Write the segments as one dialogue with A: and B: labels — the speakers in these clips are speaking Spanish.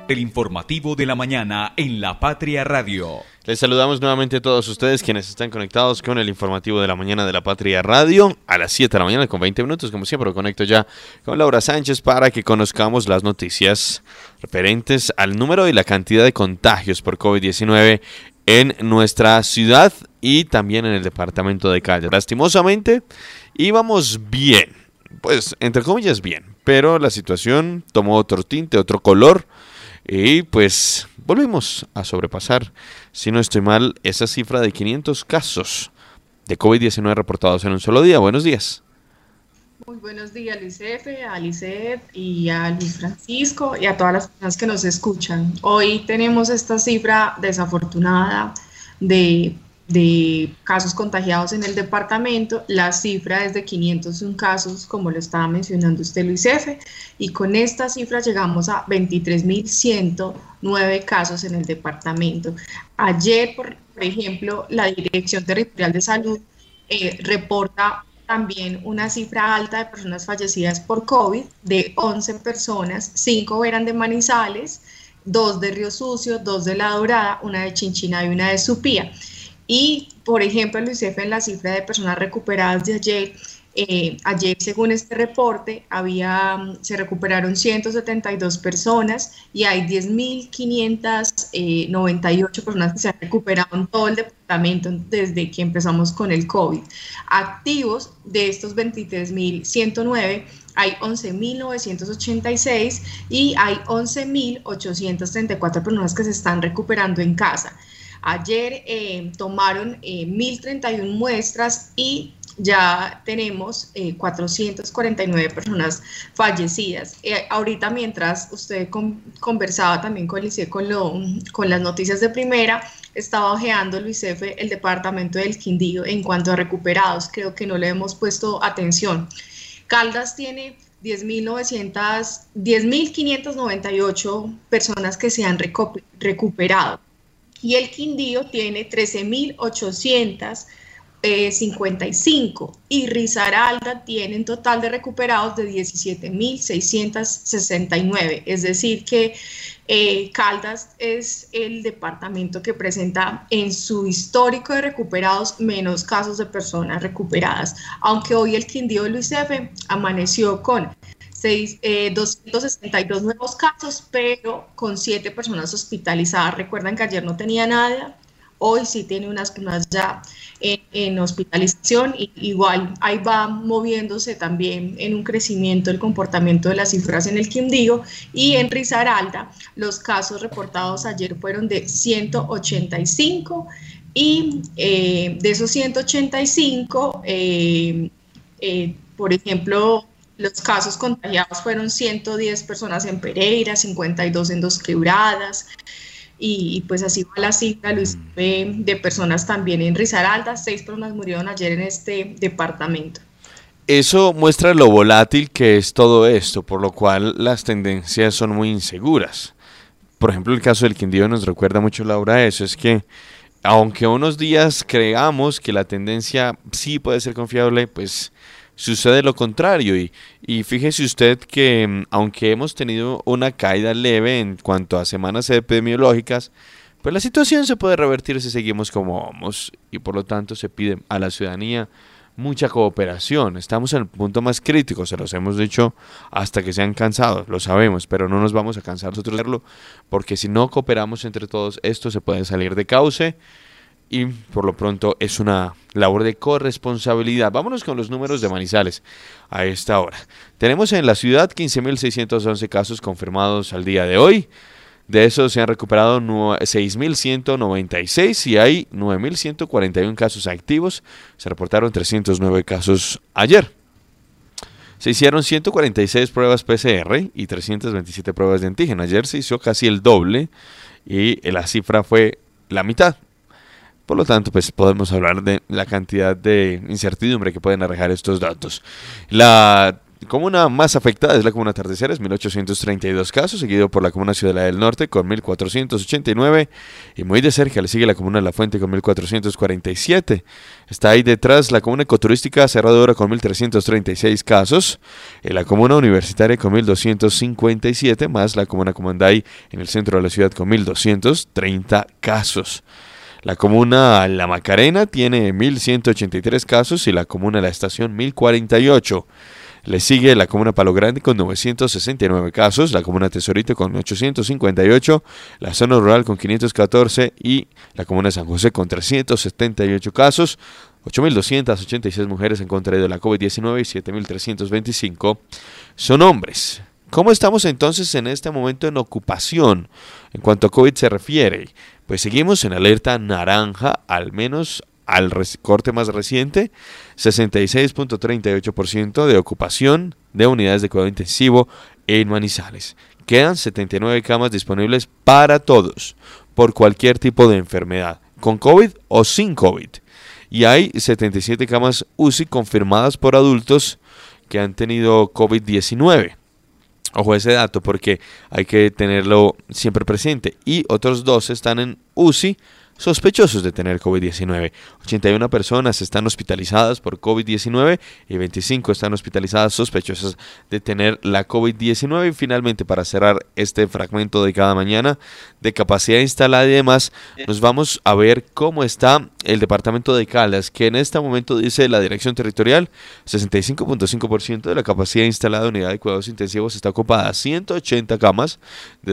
A: El informativo de la mañana en La Patria Radio.
B: Les saludamos nuevamente a todos ustedes quienes están conectados con el informativo de la mañana de La Patria Radio a las 7 de la mañana con 20 minutos. Como siempre, conecto ya con Laura Sánchez para que conozcamos las noticias referentes al número y la cantidad de contagios por COVID-19 en nuestra ciudad y también en el departamento de Caldas. Lastimosamente, íbamos bien, pues entre comillas bien, pero la situación tomó otro tinte, otro color. Y pues volvimos a sobrepasar, si no estoy mal, esa cifra de 500 casos de COVID-19 reportados en un solo día. Buenos días.
C: Muy buenos días, Luis F., a Lisset y a Luis Francisco y a todas las personas que nos escuchan. Hoy tenemos esta cifra desafortunada de casos contagiados en el departamento. La cifra es de 501 casos, como lo estaba mencionando usted, Luis F., y con esta cifra llegamos a 23.109 casos en el departamento. Ayer, por ejemplo, la Dirección Territorial de Salud reporta también una cifra alta de personas fallecidas por COVID, de 11 personas, 5 eran de Manizales, 2 de Río Sucio, 2 de La Dorada, una de Chinchiná y una de Supía. Y, por ejemplo, Luis F., en la cifra de personas recuperadas de ayer, según este reporte, se recuperaron 172 personas y hay 10.598 personas que se han recuperado en todo el departamento desde que empezamos con el COVID. Activos de estos 23.109, hay 11.986 y hay 11.834 personas que se están recuperando en casa. Ayer tomaron 1.031 muestras y ya tenemos 449 personas fallecidas. Ahorita, mientras usted conversaba también con Lice con las noticias de primera, estaba ojeando, Luis F., el departamento del Quindío en cuanto a recuperados. Creo que no le hemos puesto atención. Caldas tiene 10.598 personas que se han recuperado. Y el Quindío tiene 13.855 y Risaralda tiene un total de recuperados de 17.669. Es decir que Caldas es el departamento que presenta en su histórico de recuperados menos casos de personas recuperadas, aunque hoy el Quindío de Luis F. amaneció con 262 nuevos casos, pero con 7 personas hospitalizadas. Recuerdan que ayer no tenía nada, hoy sí tiene unas ya en hospitalización, y igual ahí va moviéndose también en un crecimiento el comportamiento de las cifras en el Quindío. Y en Risaralda los casos reportados ayer fueron de 185 y de esos 185, por ejemplo, los casos contagiados fueron 110 personas en Pereira, 52 en Dos Quebradas, y pues así va la cifra, Luis, de personas también en Risaralda. 6 personas murieron ayer en este departamento.
B: Eso muestra lo volátil que es todo esto, por lo cual las tendencias son muy inseguras. Por ejemplo, el caso del Quindío nos recuerda mucho, Laura, eso es que aunque unos días creamos que la tendencia sí puede ser confiable, pues sucede lo contrario, y fíjese usted que aunque hemos tenido una caída leve en cuanto a semanas epidemiológicas, pues la situación se puede revertir si seguimos como vamos, y por lo tanto se pide a la ciudadanía mucha cooperación. Estamos en el punto más crítico, se los hemos dicho hasta que se han cansado, lo sabemos, pero no nos vamos a cansar nosotros de hacerlo, porque si no cooperamos entre todos, esto se puede salir de cauce. Y por lo pronto es una labor de corresponsabilidad. Vámonos con los números de Manizales a esta hora. Tenemos en la ciudad 15.611 casos confirmados al día de hoy. De esos se han recuperado 6.196 y hay 9.141 casos activos. Se reportaron 309 casos ayer. Se hicieron 146 pruebas PCR y 327 pruebas de antígeno. Ayer se hizo casi el doble y la cifra fue la mitad. Por lo tanto, pues podemos hablar de la cantidad de incertidumbre que pueden arrojar estos datos. La comuna más afectada es la comuna Atardeceres, 1.832 casos, seguido por la comuna Ciudad del Norte con 1.489 y muy de cerca le sigue la comuna La Fuente con 1.447. Está ahí detrás la comuna ecoturística Cerradura con 1.336 casos, la comuna universitaria con 1.257, más la comuna Comanday en el centro de la ciudad con 1.230 casos. La comuna La Macarena tiene 1.183 casos y la comuna La Estación 1.048. Le sigue la comuna Palo Grande con 969 casos, la comuna Tesorito con 858, la zona rural con 514 y la comuna San José con 378 casos. 8.286 mujeres han contraído la COVID-19 y 7.325 son hombres. ¿Cómo estamos entonces en este momento en ocupación en cuanto a COVID se refiere? Pues seguimos en alerta naranja, al menos al corte más reciente, 66.38% de ocupación de unidades de cuidado intensivo en Manizales. Quedan 79 camas disponibles para todos, por cualquier tipo de enfermedad, con COVID o sin COVID. Y hay 77 camas UCI confirmadas por adultos que han tenido COVID-19. Ojo a ese dato porque hay que tenerlo siempre presente. Y otros 12 están en UCI sospechosos de tener COVID-19. 81 personas están hospitalizadas por COVID-19 y 25 están hospitalizadas sospechosas de tener la COVID-19. Y finalmente, para cerrar este fragmento de cada mañana de capacidad instalada y demás, nos vamos a ver cómo está el departamento de Caldas, que en este momento dice la dirección territorial, 65.5% de la capacidad instalada de unidad de cuidados intensivos está ocupada, 180 camas de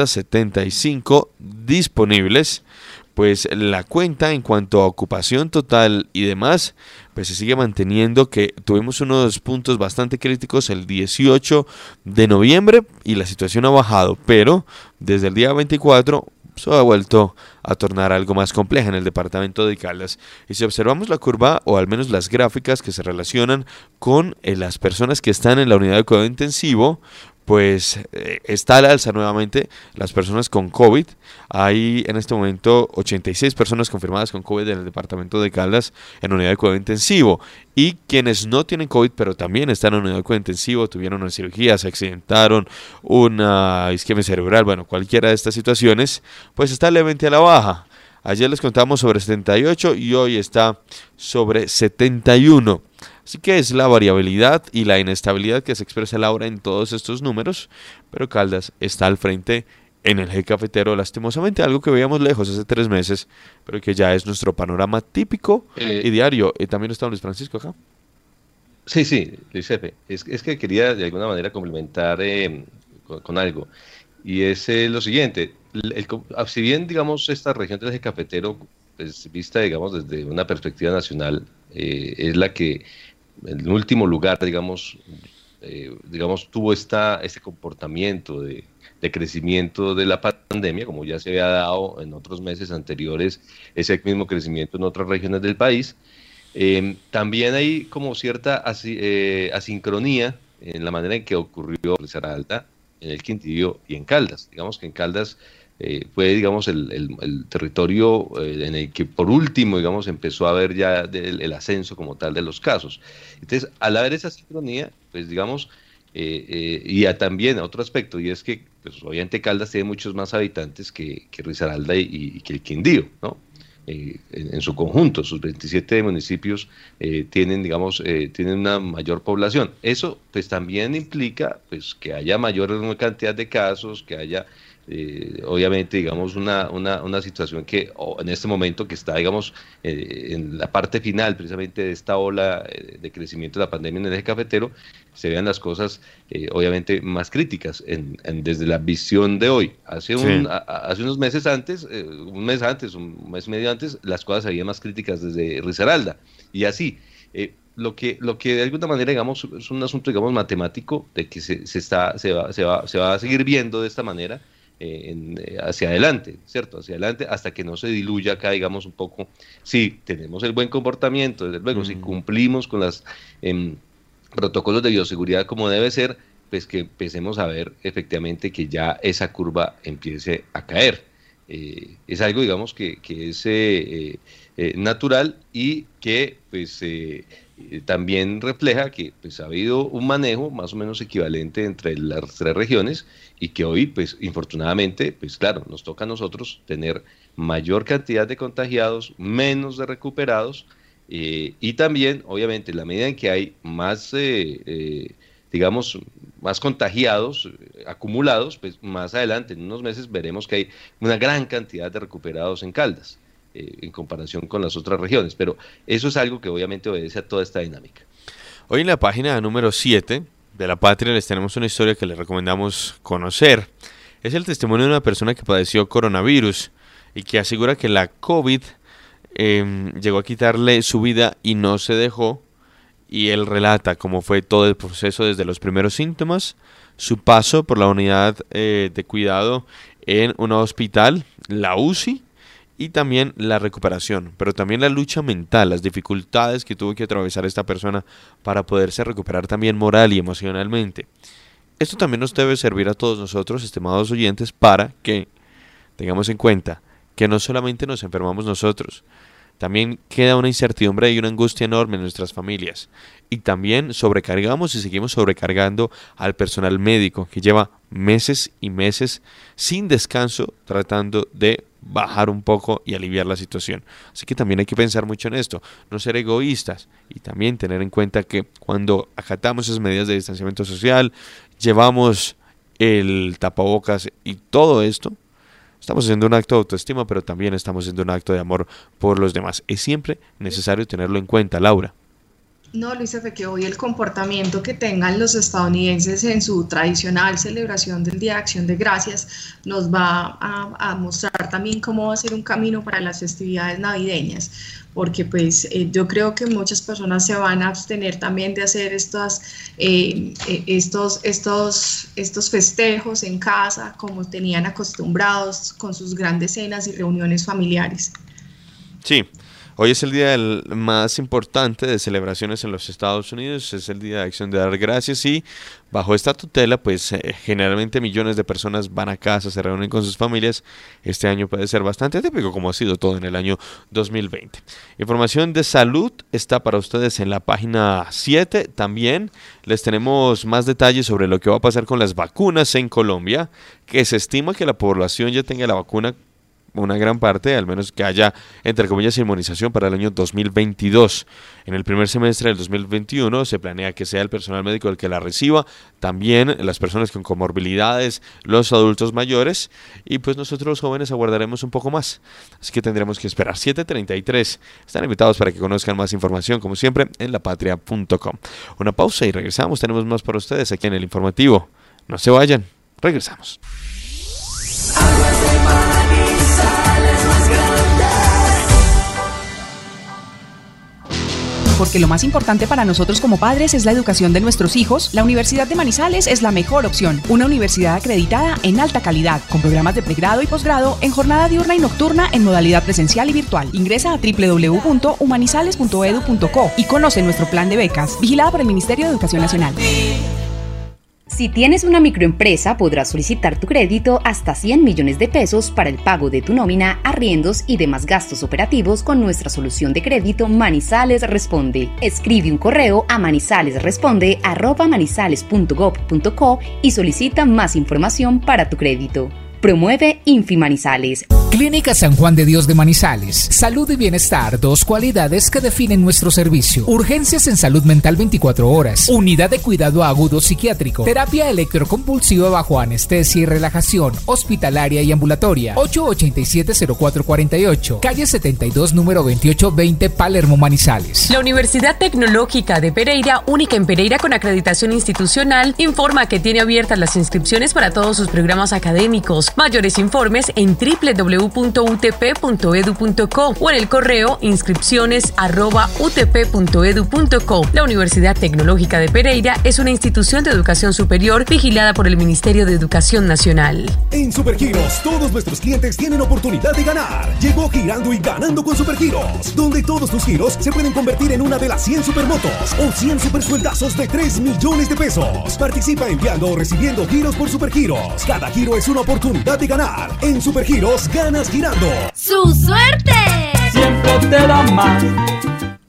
B: 275 disponibles. Pues la cuenta en cuanto a ocupación total y demás, pues se sigue manteniendo, que tuvimos unos puntos bastante críticos el 18 de noviembre y la situación ha bajado, pero desde el día 24 se ha vuelto a tornar algo más compleja en el departamento de Caldas. Y si observamos la curva, o al menos las gráficas que se relacionan con las personas que están en la unidad de cuidado intensivo, pues está al alza nuevamente las personas con COVID. Hay en este momento 86 personas confirmadas con COVID en el departamento de Caldas en unidad de cuidado intensivo. Y quienes no tienen COVID, pero también están en unidad de cuidado intensivo, tuvieron una cirugía, se accidentaron, una isquemia cerebral, bueno, cualquiera de estas situaciones, pues está levemente a la baja. Ayer les contamos sobre 78 y hoy está sobre 71. Así que es la variabilidad y la inestabilidad que se expresa Laura en todos estos números, pero Caldas está al frente en el eje cafetero, lastimosamente, algo que veíamos lejos hace 3 meses, pero que ya es nuestro panorama típico y diario. Y también está Luis Francisco acá.
D: Sí, Luis Epe, es que quería de alguna manera complementar con algo, y es lo siguiente, si bien, digamos, esta región del eje cafetero, pues vista, digamos, desde una perspectiva nacional, es la que en último lugar, digamos, tuvo este comportamiento de crecimiento de la pandemia, como ya se había dado en otros meses anteriores, ese mismo crecimiento en otras regiones del país. También hay como cierta asincronía en la manera en que ocurrió en Risaralda, en el Quindío y en Caldas. Digamos que en Caldas fue, digamos, el territorio en el que por último, digamos, empezó a haber ya el ascenso como tal de los casos. Entonces, al haber esa sincronía, pues digamos, también otro aspecto, y es que pues, obviamente Caldas tiene muchos más habitantes que Risaralda y que el Quindío, ¿no? En su conjunto, sus 27 municipios tienen, digamos, tienen una mayor población. Eso pues también implica pues que haya mayor cantidad de casos, que haya obviamente, digamos, una situación que en este momento que está, digamos, en la parte final precisamente de esta ola de crecimiento de la pandemia en el eje cafetero, se vean las cosas obviamente más críticas desde la visión de hoy. Hace unos meses antes, un mes y medio antes, las cosas se veían más críticas desde Risaralda, y así. Lo que de alguna manera, digamos, es un asunto, digamos, matemático, de que se va a seguir viendo de esta manera hacia adelante, ¿cierto? Hacia adelante, hasta que no se diluya acá, digamos, un poco. Si tenemos el buen comportamiento, desde luego, si cumplimos con los protocolos de bioseguridad como debe ser, pues que empecemos a ver efectivamente que ya esa curva empiece a caer. Es algo, digamos, que es natural y que pues también refleja que pues ha habido un manejo más o menos equivalente entre las tres regiones y que hoy pues infortunadamente pues claro, nos toca a nosotros tener mayor cantidad de contagiados, menos de recuperados y también obviamente en la medida en que hay más digamos más contagiados acumulados, pues más adelante en unos meses veremos que hay una gran cantidad de recuperados en Caldas en comparación con las otras regiones, pero eso es algo que obviamente obedece a toda esta dinámica.
B: Hoy en la página número 7 de La Patria les tenemos una historia que les recomendamos conocer. Es el testimonio de una persona que padeció coronavirus y que asegura que la COVID llegó a quitarle su vida y no se dejó, y él relata cómo fue todo el proceso desde los primeros síntomas, su paso por la unidad de cuidado en un hospital, la UCI, y también la recuperación, pero también la lucha mental, las dificultades que tuvo que atravesar esta persona para poderse recuperar también moral y emocionalmente. Esto también nos debe servir a todos nosotros, estimados oyentes, para que tengamos en cuenta que no solamente nos enfermamos nosotros, también queda una incertidumbre y una angustia enorme en nuestras familias. Y también sobrecargamos y seguimos sobrecargando al personal médico que lleva meses y meses sin descanso tratando de bajar un poco y aliviar la situación. Así que también hay que pensar mucho en esto, no ser egoístas y también tener en cuenta que cuando acatamos esas medidas de distanciamiento social, llevamos el tapabocas y todo esto, estamos haciendo un acto de autoestima, pero también estamos haciendo un acto de amor por los demás. Es siempre necesario tenerlo en cuenta, Laura.
C: No, Luis F., que hoy el comportamiento que tengan los estadounidenses en su tradicional celebración del Día de Acción de Gracias nos va a mostrar también cómo va a ser un camino para las festividades navideñas, porque pues yo creo que muchas personas se van a abstener también de hacer estos festejos en casa como tenían acostumbrados con sus grandes cenas y reuniones familiares.
B: Sí. Hoy es el día más importante de celebraciones en los Estados Unidos, es el Día de Acción de Dar Gracias y bajo esta tutela pues generalmente millones de personas van a casa, se reúnen con sus familias. Este año puede ser bastante típico como ha sido todo en el año 2020. Información de salud está para ustedes en la página 7. También les tenemos más detalles sobre lo que va a pasar con las vacunas en Colombia, que se estima que la población ya tenga la vacuna, una gran parte, al menos que haya, entre comillas, inmunización para el año 2022. En el primer semestre del 2021 se planea que sea el personal médico el que la reciba, también las personas con comorbilidades, los adultos mayores, y pues nosotros los jóvenes aguardaremos un poco más. Así que tendremos que esperar. 7:33. Están invitados para que conozcan más información, como siempre, en lapatria.com. Una pausa y regresamos. Tenemos más para ustedes aquí en el informativo. No se vayan. Regresamos.
E: Porque lo más importante para nosotros como padres es la educación de nuestros hijos, la Universidad de Manizales es la mejor opción. Una universidad acreditada en alta calidad, con programas de pregrado y posgrado en jornada diurna y nocturna en modalidad presencial y virtual. Ingresa a www.humanizales.edu.co y conoce nuestro plan de becas, vigilado por el Ministerio de Educación Nacional.
F: Si tienes una microempresa, podrás solicitar tu crédito hasta 100 millones de pesos para el pago de tu nómina, arriendos y demás gastos operativos con nuestra solución de crédito Manizales Responde. Escribe un correo a manizalesresponde@manizales.gov.co y solicita más información para tu crédito. Promueve Infimanizales.
G: Clínica San Juan de Dios de Manizales. Salud y bienestar, dos cualidades que definen nuestro servicio. Urgencias en salud mental 24 horas. Unidad de cuidado agudo psiquiátrico. Terapia electroconvulsiva bajo anestesia y relajación. Hospitalaria y ambulatoria. 887-0448. Calle 72, número 2820, Palermo, Manizales.
H: La Universidad Tecnológica de Pereira, única en Pereira con acreditación institucional, informa que tiene abiertas las inscripciones para todos sus programas académicos. Mayores informes en www.utp.edu.co o en el correo inscripciones@utp.edu.co. La Universidad Tecnológica de Pereira es una institución de educación superior vigilada por el Ministerio de Educación Nacional.
I: En Supergiros, todos nuestros clientes tienen oportunidad de ganar. Llegó Girando y Ganando con Supergiros, donde todos tus giros se pueden convertir en una de las 100 supermotos o 100 supersueldazos de 3 millones de pesos. Participa enviando o recibiendo giros por Supergiros. Cada giro es una oportunidad de ganar. En Supergiros ganas girando.
J: ¡Su suerte! siempre te da más.